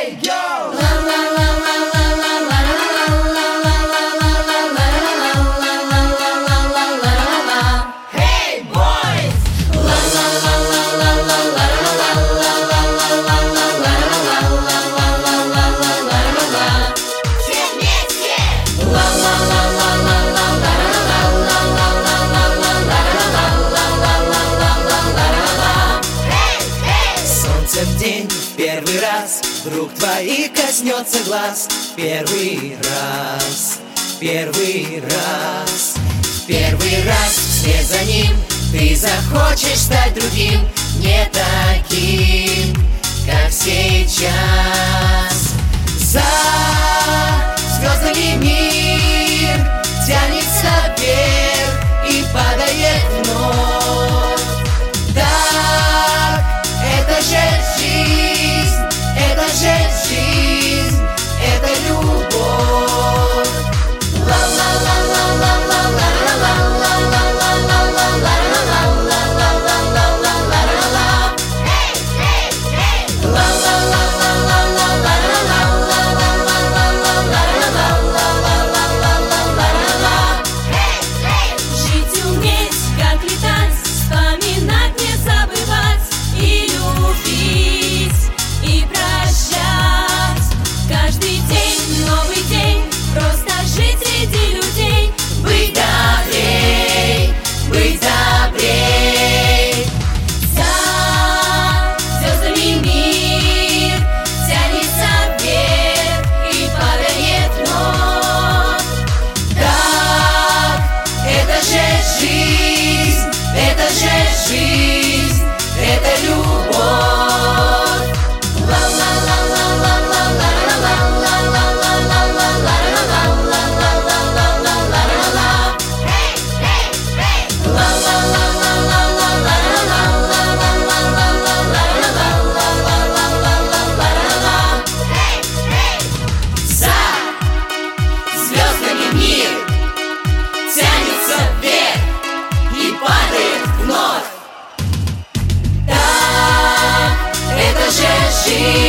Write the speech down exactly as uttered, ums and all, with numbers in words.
Hey, girl! Hey, boys! Все вместе! Солнце в день в первый раз вдруг твоих коснется глаз. Первый раз, первый раз, первый раз вслед за ним ты захочешь стать другим, не таким, как сейчас. За звездами мир тянется вверх и падает вновь. Так, это же жизнь, это же жизнь, это любовь. Жить уметь, как летать, вспоминать, не забывать, и любить, и прощать. Каждый день новый день, просто жить среди людей. Быть добрей, быть добрей. За звездами мир тянется вверх и падает вновь. Так, это же жизнь, это же жизнь, это любовь. За звездами мир тянется вверх и падает вновь. Так, это же жизнь.